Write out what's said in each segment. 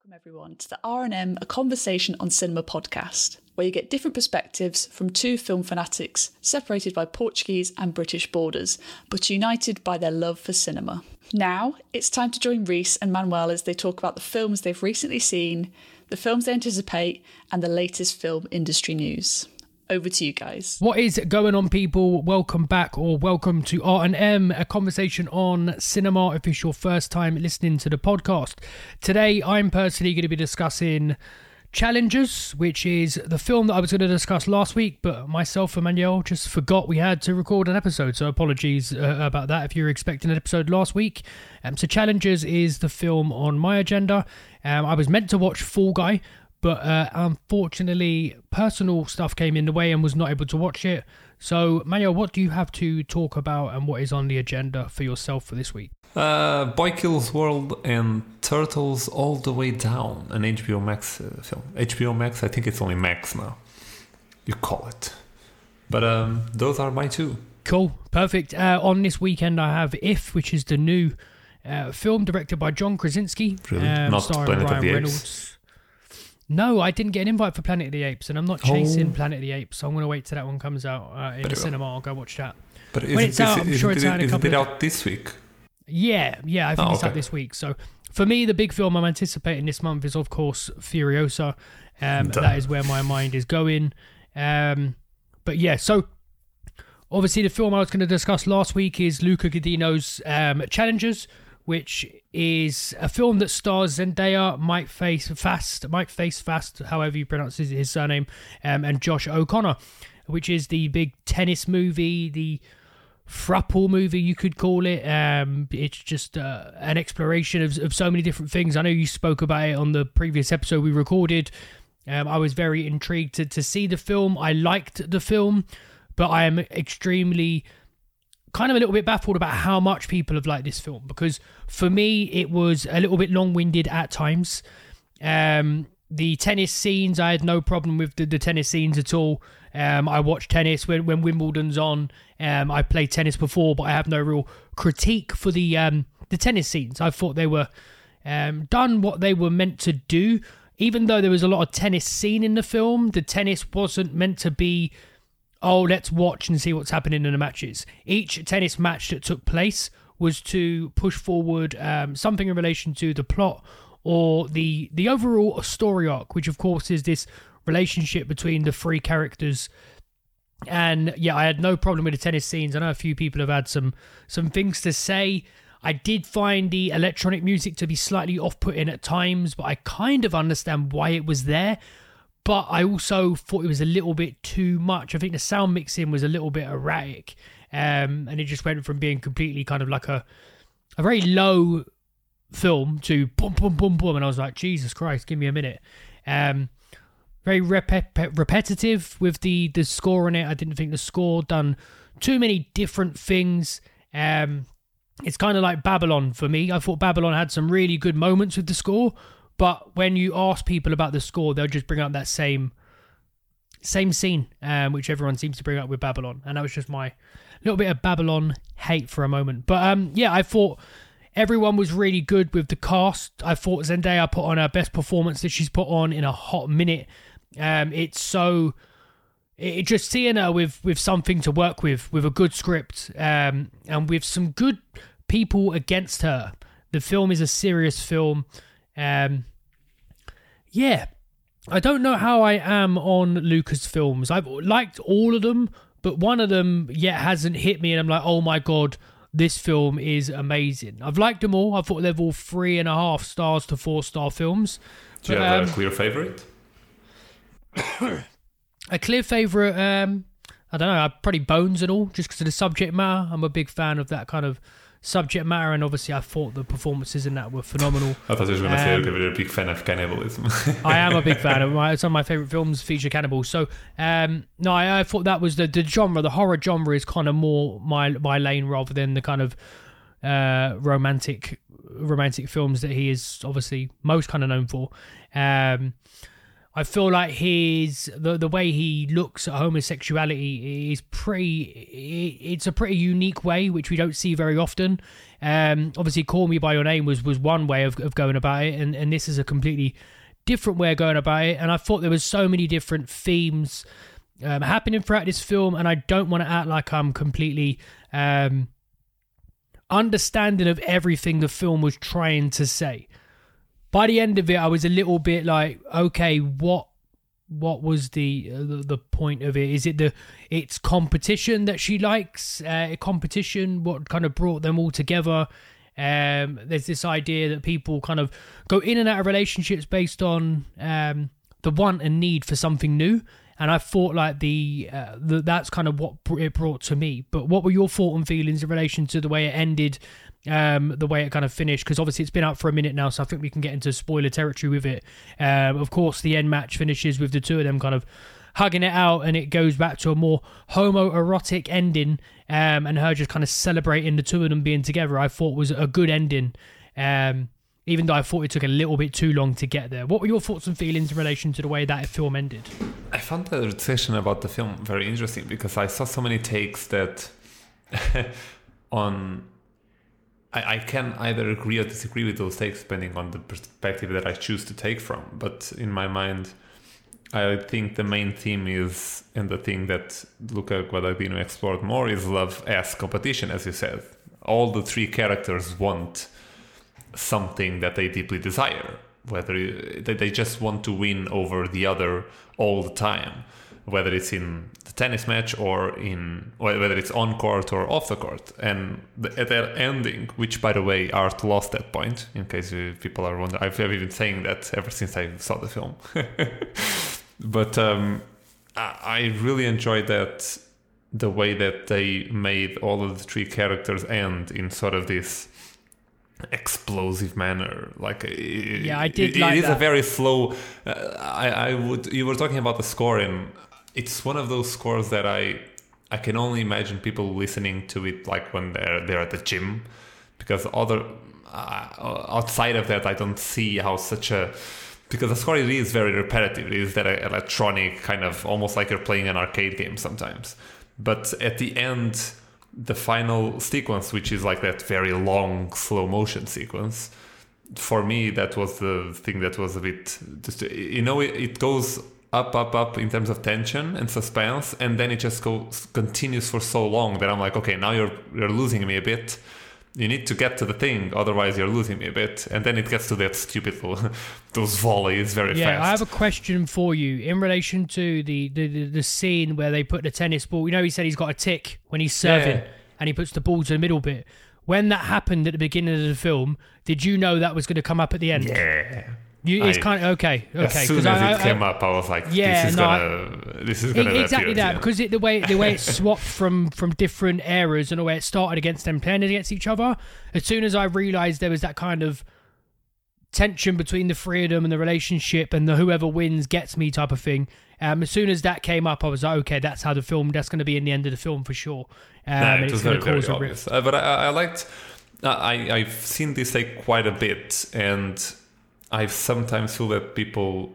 Welcome everyone to the R&M, a conversation on cinema podcast, where you get different perspectives from two film fanatics separated by Portuguese and British borders, but united by their love for cinema. Now, it's time to join Reese and Manuel as they talk about the films they've recently seen, the films they anticipate, and the latest film industry news. Over to you guys. What is going on, people? Welcome back, or welcome to R&M, a conversation on cinema if it's your first time listening to the podcast. Today, I'm personally going to be discussing Challengers, which is the film that I was going to discuss last week, but myself and Manuel just forgot we had to record an episode, so apologies about that if you were expecting an episode last week. So Challengers is the film on my agenda. I was meant to watch Fall Guy, but unfortunately, personal stuff came in the way and was not able to watch it. So, Manuel, what do you have to talk about and what is on the agenda for yourself for this week? Boy Kills World and Turtles All the Way Down, an HBO Max film. HBO Max, I think it's only Max now. You call it. But those are my two. Cool, perfect. On this weekend, I have If, which is the new film directed by John Krasinski. Really? Not starring Planet Ryan of the Reynolds. Apes? No, I didn't get an invite for Planet of the Apes, and I'm not chasing Planet of the Apes, so I'm going to wait till that one comes out in the cinema. I'll go watch that. But when it's out, I'm sure it's out in a couple of... Is it out this week? Yeah, I think it's out this week. So for me, the big film I'm anticipating this month is, of course, Furiosa. That is where my mind is going. But yeah, so obviously the film I was going to discuss last week is Luca Guadagnino's Challengers, which is a film that stars Zendaya, Mike Fast, however you pronounce his surname, and Josh O'Connor, which is the big tennis movie, the throuple movie, you could call it. It's just an exploration of so many different things. I know you spoke about it on the previous episode we recorded. I was very intrigued to see the film. I liked the film, but I am extremely... kind of a little bit baffled about how much people have liked this film, because for me it was a little bit long-winded at times. The tennis scenes, I had no problem with the tennis scenes at all. I watch tennis when Wimbledon's on. I played tennis before, but I have no real critique for the tennis scenes. I thought they were done what they were meant to do. Even though there was a lot of tennis scene in the film, the tennis wasn't meant to be, oh, let's watch and see what's happening in the matches. Each tennis match that took place was to push forward something in relation to the plot or the overall story arc, which of course is this relationship between the three characters. And yeah, I had no problem with the tennis scenes. I know a few people have had some things to say. I did find the electronic music to be slightly off-putting at times, but I kind of understand why it was there. But I also thought it was a little bit too much. I think the sound mixing was a little bit erratic. And it just went from being completely kind of like a very low film to boom, boom, boom, boom. And I was like, Jesus Christ, give me a minute. Very repetitive with the score on it. I didn't think the score done too many different things. It's kind of like Babylon for me. I thought Babylon had some really good moments with the score. But when you ask people about the score, they'll just bring up that same scene, which everyone seems to bring up with Babylon. And that was just my little bit of Babylon hate for a moment. But yeah, I thought everyone was really good with the cast. I thought Zendaya put on her best performance that she's put on in a hot minute. It's just seeing her with something to work with a good script, and with some good people against her. The film is a serious film. Yeah, I don't know how I am on Lucas films. I've liked all of them, but one of them yet hasn't hit me, and I'm like, oh my god, this film is amazing. I've liked them all. I thought they're all 3.5 stars to 4-star films. Do you have a clear favourite? A clear favourite, I don't know, probably Bones and all, just because of the subject matter. I'm a big fan of that kind of subject matter, and obviously I thought the performances in that were phenomenal. I thought you were going to say that you're a big fan of cannibalism. I am a big fan of some of my favourite films feature cannibals. So no, I thought that was the genre. The horror genre is kind of more my lane rather than the kind of romantic films that he is obviously most kind of known for. I feel like the way he looks at homosexuality is it's a pretty unique way, which we don't see very often. Obviously, Call Me By Your Name was one way of going about it, and this is a completely different way of going about it. And I thought there was so many different themes happening throughout this film, and I don't want to act like I'm completely understanding of everything the film was trying to say. By the end of it, I was a little bit like, okay, what was the point of it? Is it it's competition that she likes? Competition, what kind of brought them all together? There's this idea that people kind of go in and out of relationships based on the want and need for something new. And I thought like that's kind of what it brought to me. But what were your thoughts and feelings in relation to the way it ended, the way it kind of finished? Because obviously it's been out for a minute now, so I think we can get into spoiler territory with it. Of course, the end match finishes with the two of them kind of hugging it out, and it goes back to a more homoerotic ending, and her just kind of celebrating the two of them being together. I thought was a good ending. Even though I thought it took a little bit too long to get there. What were your thoughts and feelings in relation to the way that film ended? I found the discussion about the film very interesting because I saw so many takes that I can either agree or disagree with those takes depending on the perspective that I choose to take from. But in my mind, I think the main theme is, and the thing that Luca Guadagnino explored more, is love as competition, as you said. All the three characters want something that they deeply desire, whether they just want to win over the other all the time, whether it's in the tennis match or whether it's on court or off the court. And at that ending, which by the way Art lost that point, in case people are wondering, I've been saying that ever since I saw the film. But I really enjoyed that, the way that they made all of the three characters end in sort of this explosive manner. Like I did like it is that. A very slow you were talking about the score, and it's one of those scores that I can only imagine people listening to it like when they're at the gym, because outside of that I don't see how because the score is very repetitive. It is that electronic kind of, almost like you're playing an arcade game sometimes. But at the end, the final sequence, which is like that very long slow motion sequence, for me that was the thing that was a bit it goes up in terms of tension and suspense, and then it just continues for so long that I'm like, okay, now you're losing me a bit. You need to get to the thing, otherwise you're losing me a bit. And then it gets to that stupid those volleys very fast. Yeah, I have a question for you in relation to the scene where they put the tennis ball. You know, he said he's got a tick when he's serving, and he puts the ball to the middle bit. When that happened at the beginning of the film, did you know that was going to come up at the end? Yeah. It's kind of okay. As soon as it came up, I was like, "This is gonna exactly that." Because the way it swapped from different eras and the way it started against them playing against each other. As soon as I realised there was that kind of tension between the three of them and the relationship and the whoever wins gets me type of thing. As soon as that came up, I was like, okay, that's going to be in the end of the film for sure. It was very, very obvious. But I liked. I've seen this take quite a bit, and I sometimes feel that people,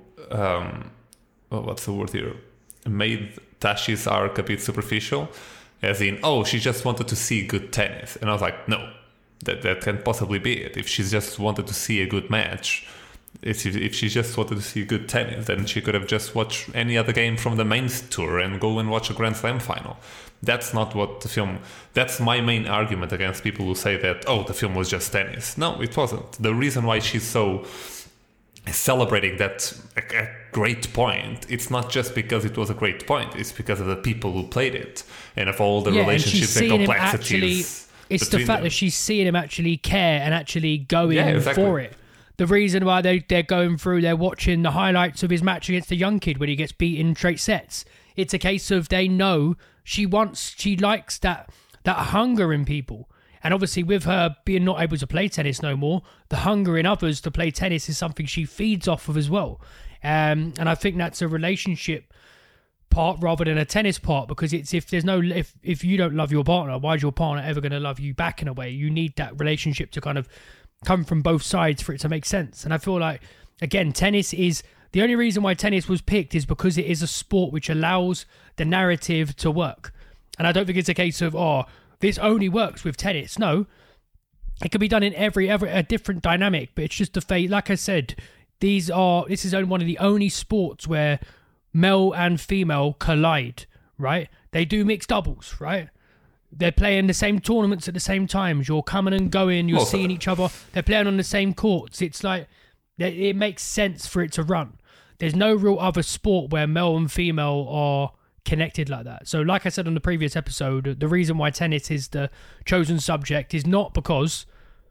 what's the word here, made Tashi's arc a bit superficial, as in, she just wanted to see good tennis. And I was like, no, that can't possibly be it. If she's just wanted to see a good match, if she just wanted to see good tennis, then she could have just watched any other game from the main tour and go and watch a Grand Slam final. That's not what the film... That's my main argument against people who say that, the film was just tennis. No, it wasn't. The reason why she's so celebrating that a great point, it's not just because it was a great point, it's because of the people who played it and of all the relationships and complexities. It's the fact that she's seeing him actually care and actually going for it. The reason why they're going through, they're watching the highlights of his match against the young kid when he gets beaten straight sets. It's a case of they know she likes that hunger in people. And obviously with her being not able to play tennis no more, the hunger in others to play tennis is something she feeds off of as well. And I think that's a relationship part rather than a tennis part, because it's if you don't love your partner, why is your partner ever going to love you back in a way? You need that relationship to kind of come from both sides for it to make sense. And I feel like, again, tennis is The only reason why tennis was picked is because it is a sport which allows the narrative to work. And I don't think it's a case of, this only works with tennis. No, it can be done in every a different dynamic, but it's just the fate. Like I said, this is only one of the only sports where male and female collide, right? They do mixed doubles, right? They're playing the same tournaments at the same times. You're coming and going. You're seeing each other. They're playing on the same courts. It's like, it makes sense for it to run. There's no real other sport where male and female are connected like that. So like I said on the previous episode, the reason why tennis is the chosen subject is not because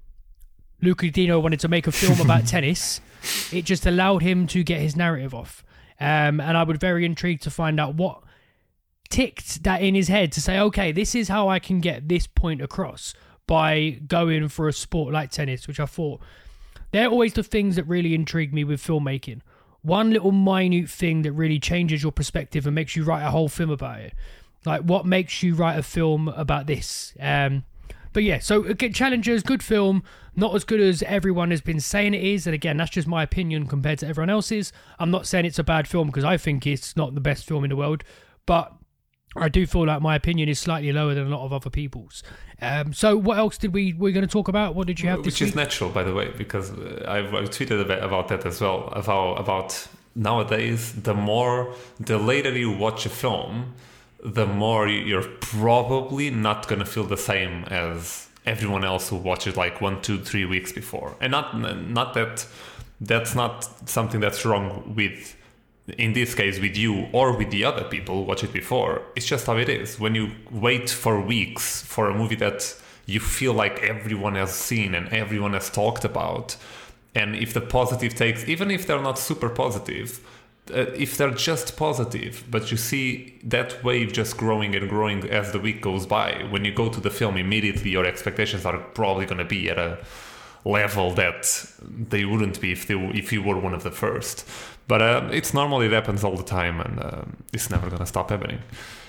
Luca Dino wanted to make a film about tennis. It just allowed him to get his narrative off. And I would be very intrigued to find out what ticked that in his head to say, okay, this is how I can get this point across by going for a sport like tennis, which I thought, they're always the things that really intrigue me with filmmaking. One little minute thing that really changes your perspective and makes you write a whole film about it. Like, what makes you write a film about this? But yeah, so again, Challengers, good film, not as good as everyone has been saying it is. And again, that's just my opinion compared to everyone else's. I'm not saying it's a bad film because I think it's not the best film in the world, but I do feel like my opinion is slightly lower than a lot of other people's. So what else did we're going to talk about? What did you have this week? Which is natural, by the way, because I've tweeted about that as well, about nowadays, the later you watch a film, the more you're probably not going to feel the same as everyone else who watched it like 1, 2, 3 weeks before. And not that that's not something that's wrong with, in this case, with you or with the other people who watch it before. It's just how it is. When you wait for weeks for a movie that you feel like everyone has seen and everyone has talked about, and if the positive takes, even if they're not super positive, if they're just positive, but you see that wave just growing and growing as the week goes by, when you go to the film, immediately your expectations are probably going to be at a level that they wouldn't be if you were one of the first. But it's normal, it happens all the time, and it's never going to stop happening.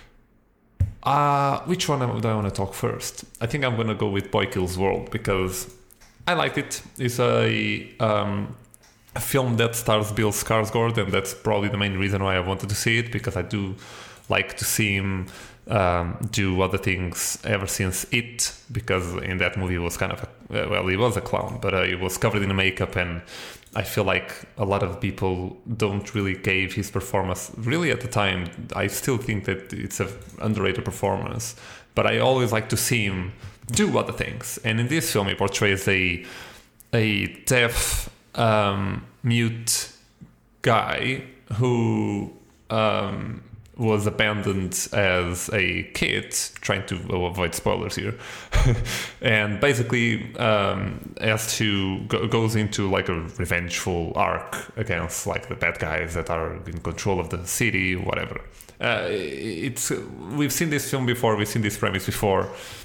Which one do I want to talk first? I think I'm going to go with Boy Kills World, because I liked it. It's a film that stars Bill Skarsgård, and that's probably the main reason why I wanted to see it, because I do like to see him do other things ever since It, because in that movie he was kind of he was a clown, but he was covered in makeup, and I feel like a lot of people don't really gave his performance really at the time. I still think that it's an underrated performance, but I always like to see him do other things. And in this film he portrays a deaf mute guy who was abandoned as a kid, trying to avoid spoilers here, and basically goes into like a revengeful arc against like the bad guys that are in control of the city, whatever. We've seen this film before, we've seen this premise before,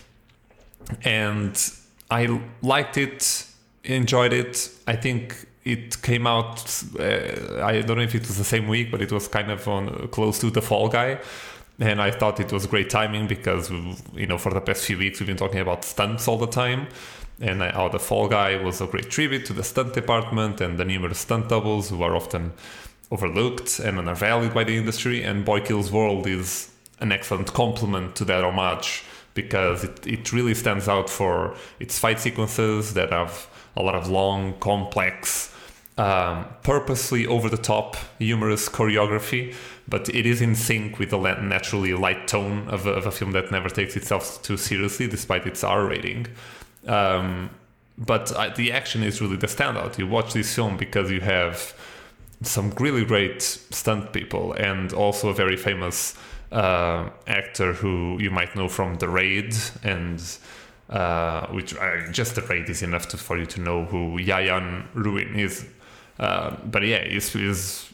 and I liked it, enjoyed it. I think it came out, I don't know if it was the same week, but it was kind of close to The Fall Guy. And I thought it was great timing because, for the past few weeks, we've been talking about stunts all the time. And how The Fall Guy was a great tribute to the stunt department and the numerous stunt doubles who are often overlooked and undervalued by the industry. And Boy Kills World is an excellent complement to that homage, because it really stands out for its fight sequences that have a lot of long, complex, purposely over-the-top, humorous choreography, but it is in sync with the naturally light tone of a film that never takes itself too seriously, despite its R rating. But the action is really the standout. You watch this film because you have some really great stunt people and also a very famous actor who you might know from The Raid, and just The Raid is enough for you to know who Yayan Ruin is. But yeah, his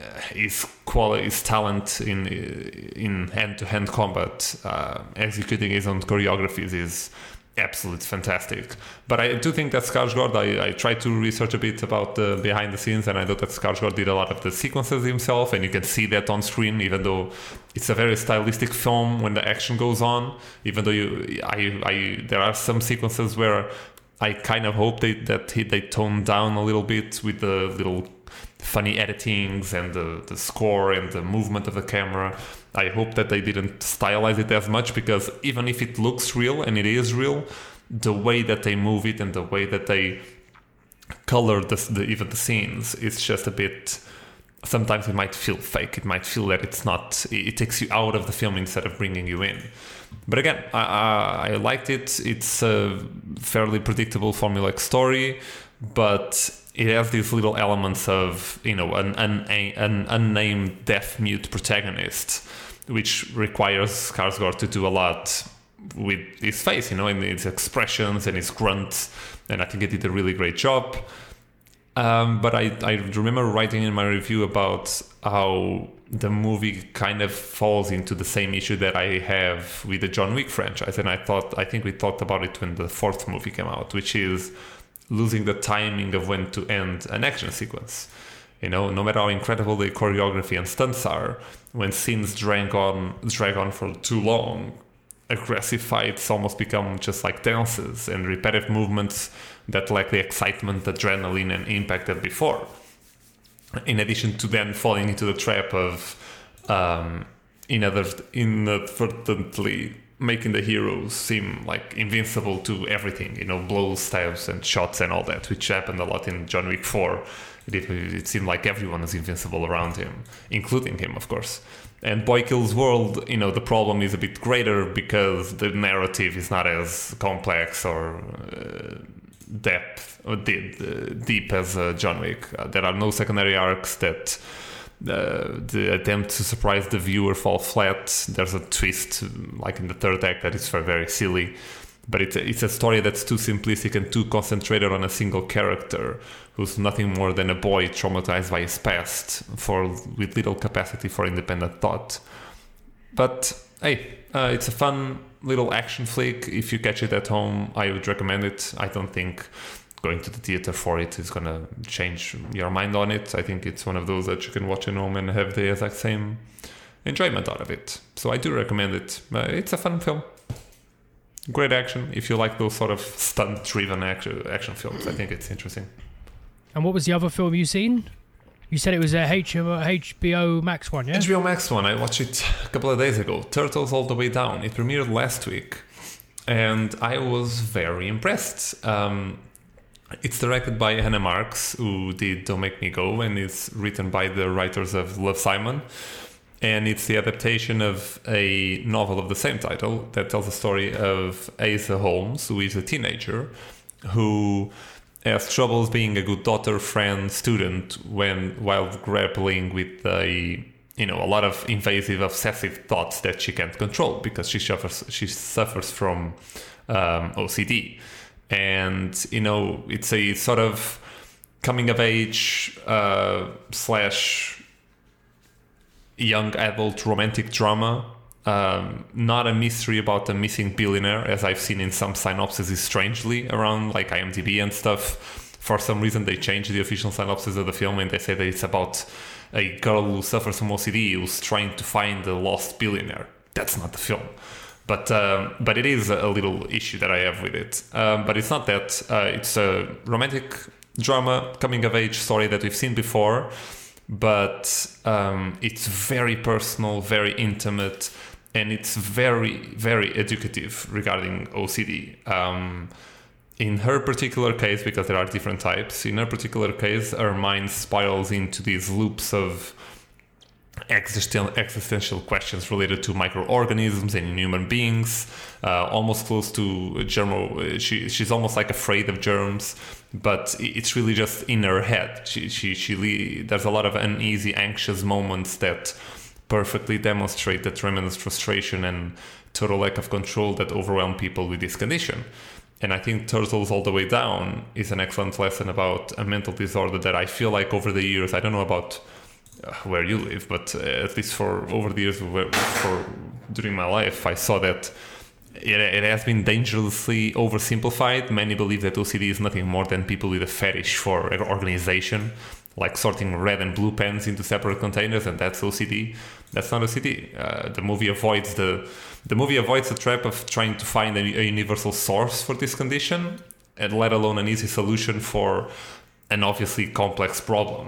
talent in hand-to-hand combat, executing his own choreographies is absolutely fantastic. But I do think that Skarsgård, I tried to research a bit about the behind the scenes, and I know that Skarsgård did a lot of the sequences himself, and you can see that on screen, even though it's a very stylistic film when the action goes on. Even though there are some sequences where I kind of hope they tone down a little bit with the little funny editings and the score and the movement of the camera. I hope that they didn't stylize it as much, because even if it looks real, and it is real, the way that they move it and the way that they color even the scenes, it's just a bit... Sometimes it might feel fake. It might feel that it's not... It takes you out of the film instead of bringing you in. But again, I liked it. It's a fairly predictable formulaic story, but it has these little elements of, you know, an unnamed deaf-mute protagonist, which requires Skarsgård to do a lot with his face, you know, and his expressions and his grunts, and I think he did a really great job. But I remember writing in my review about how the movie kind of falls into the same issue that I have with the John Wick franchise, and I think we talked about it when the fourth movie came out, which is losing the timing of when to end an action sequence. You know, no matter how incredible the choreography and stunts are, when scenes drag on for too long, aggressive fights almost become just like dances and repetitive movements that lack the excitement, adrenaline, and impact that before. In addition to then falling into the trap of inadvertently making the heroes seem like invincible to everything, you know, blows, stabs, and shots and all that, which happened a lot in John Wick 4. It seemed like everyone was invincible around him, including him, of course. And Boy Kills World, you know, the problem is a bit greater because the narrative is not as complex or deep as John Wick. There are no secondary arcs that the attempt to surprise the viewer fall flat. There's a twist, like in the third act, that is very, very silly. But it's a story that's too simplistic and too concentrated on a single character who's nothing more than a boy traumatized by his past with little capacity for independent thought. But hey, it's a fun little action flick. If you catch it at home, I would recommend it. I don't think going to the theater for it is going to change your mind on it. I think it's one of those that you can watch at home and have the exact same enjoyment out of it. So I do recommend it. It's a fun film. Great action. If you like those sort of stunt-driven action films, I think it's interesting. And what was the other film you seen? You said it was a HBO Max one, yeah? HBO Max one. I watched it a couple of days ago. Turtles All the Way Down. It premiered last week. And I was very impressed. It's directed by Hannah Marks, who did Don't Make Me Go, and it's written by the writers of Love, Simon. And it's the adaptation of a novel of the same title that tells the story of Asa Holmes, who is a teenager who has troubles being a good daughter, friend, student while grappling with a lot of invasive, obsessive thoughts that she can't control because she suffers from OCD. And it's a sort of coming of age / young adult romantic drama, not a mystery about a missing billionaire, as I've seen in some synopses strangely around like IMDb and stuff. For some reason they changed the official synopsis of the film and they say that it's about a girl who suffers from OCD who's trying to find a lost billionaire. That's not the film, but it is a little issue that I have with it. But it's not that. It's a romantic drama coming of age story that we've seen before, but it's very personal, very intimate, and it's very, very educative regarding OCD. In her particular case, because there are different types, in her particular case, her mind spirals into these loops of existential questions related to microorganisms and human beings, almost close to she's almost like afraid of germs, but it's really just in her head. There's a lot of uneasy, anxious moments that perfectly demonstrate the tremendous frustration and total lack of control that overwhelm people with this condition. And I think Turtles All the Way Down is an excellent lesson about a mental disorder that I feel like over the years, I don't know about where you live, but at least for over the years during my life, I saw that it has been dangerously oversimplified. Many believe that OCD is nothing more than people with a fetish for organization, like sorting red and blue pens into separate containers, and that's OCD. That's not OCD. The movie avoids the trap of trying to find a universal source for this condition, and let alone an easy solution for an obviously complex problem,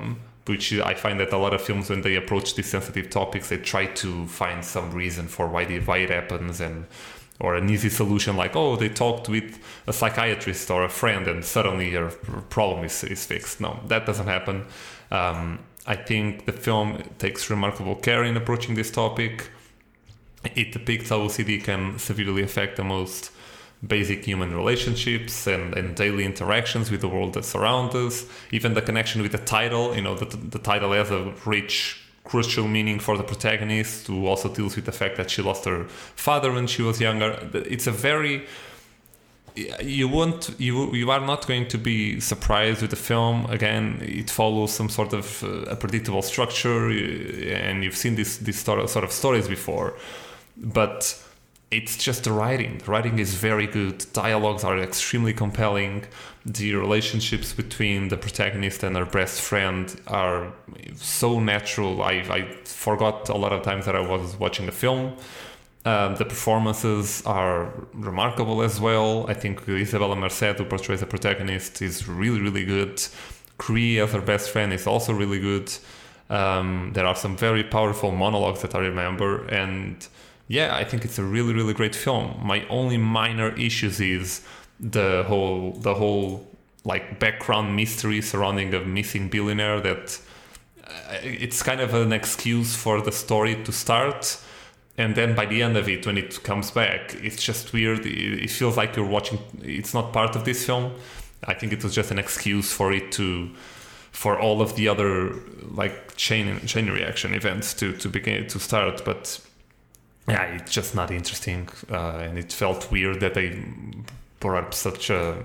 which I find that a lot of films, when they approach these sensitive topics, they try to find some reason for why it happens, or an easy solution like, oh, they talked with a psychiatrist or a friend and suddenly your problem is fixed. No, that doesn't happen. I think the film takes remarkable care in approaching this topic. It depicts how OCD can severely affect the most basic human relationships and daily interactions with the world that surrounds us. Even the connection with the title, the title has a rich, crucial meaning for the protagonist, who also deals with the fact that she lost her father when she was younger. It's a very... You are not going to be surprised with the film. Again, it follows some sort of a predictable structure, and you've seen this sort of stories before. But it's just the writing. The writing is very good. Dialogues are extremely compelling. The relationships between the protagonist and her best friend are so natural. I forgot a lot of times that I was watching the film. The performances are remarkable as well. I think Isabella Merced, who portrays the protagonist, is really, really good. Cree, as her best friend, is also really good. There are some very powerful monologues that I remember, and yeah, I think it's a really, really great film. My only minor issues is the whole like background mystery surrounding a missing billionaire, that it's kind of an excuse for the story to start. And then by the end of it, when it comes back, it's just weird. It feels like you're watching... It's not part of this film. I think it was just an excuse for all of the other like chain reaction events to start. But yeah, it's just not interesting. And it felt weird that they brought up such a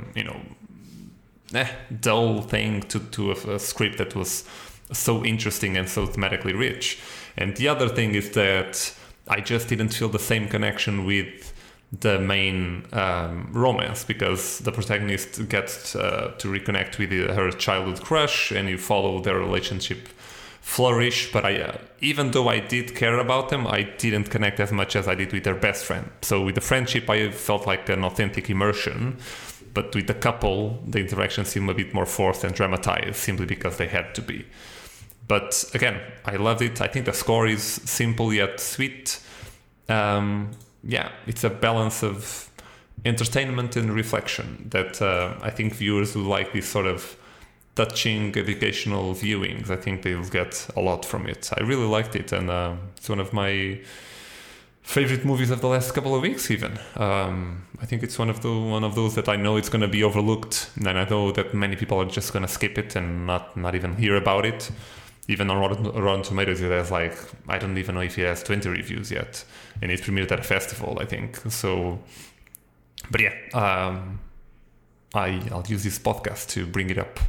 dull thing to a script that was so interesting and so thematically rich. And the other thing is that I just didn't feel the same connection with the main romance, because the protagonist gets to reconnect with her childhood crush, and you follow their relationship flourish. But even though I did care about them, I didn't connect as much as I did with their best friend. So with the friendship, I felt like an authentic immersion. But with the couple, the interactions seem a bit more forced and dramatized, simply because they had to be. But again, I loved it. I think the score is simple yet sweet. It's a balance of entertainment and reflection that I think viewers who like these sort of touching educational viewings, I think they'll get a lot from it. I really liked it, and it's one of my favorite movies of the last couple of weeks even. I think it's one of those that I know it's going to be overlooked, and I know that many people are just going to skip it and not even hear about it. Even on Rotten Tomatoes, it has like, I don't even know if it has 20 reviews yet, and it premiered at a festival, I think. So, but yeah, I'll use this podcast to bring it up.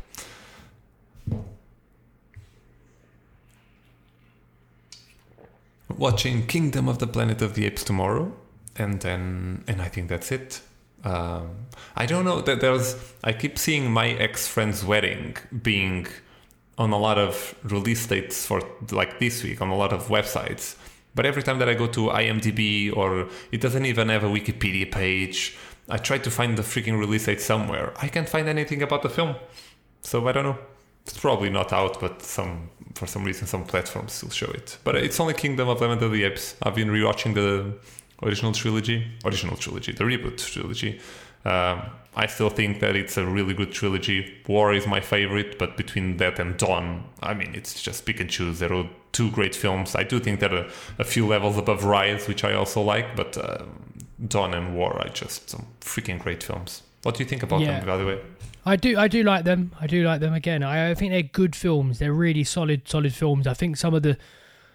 Watching Kingdom of the Planet of the Apes tomorrow, and I think that's it. I don't know that I keep seeing My Ex-Friend's Wedding being on a lot of release dates for like this week on a lot of websites, but every time that I go to IMDb, or it doesn't even have a Wikipedia page, I try to find the freaking release date somewhere. I can't find anything about the film, so I don't know. It's probably not out, but for some reason some platforms still show it. But it's only Kingdom of Planet of the Apes. I've been rewatching the original trilogy, the reboot trilogy. I still think that it's a really good trilogy. War is my favorite, but between that and Dawn, I mean, it's just pick and choose. There are two great films. I do think that a few levels above Rise, which I also like, but Dawn and War are just some freaking great films. What do you think about them, by the way? I do like them. I do like them again. I think they're good films. They're really solid films. I think some of the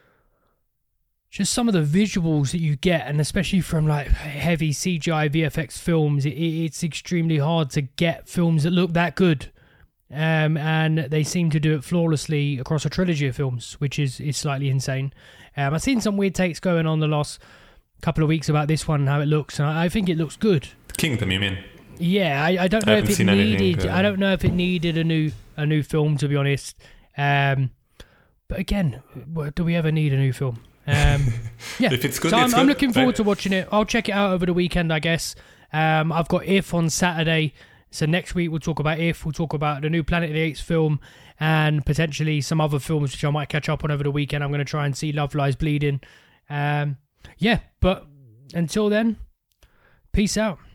visuals that you get, and especially from like heavy CGI VFX films, it's extremely hard to get films that look that good. And they seem to do it flawlessly across a trilogy of films, which is slightly insane. I've seen some weird takes going on the last couple of weeks about this one and how it looks, and I think it looks good. Kingdom, you mean? Yeah, I don't know if it needed. I don't know if it needed a new film, to be honest. But again, do we ever need a new film? Yeah. If it's good, so it's good. I'm looking forward to watching it. I'll check it out over the weekend, I guess. I've got If on Saturday, So next week we'll talk about If, we'll talk about the new Planet of the Apes film, and potentially some other films which I might catch up on over the weekend. I'm going to try and see Love Lies Bleeding. But until then, peace out.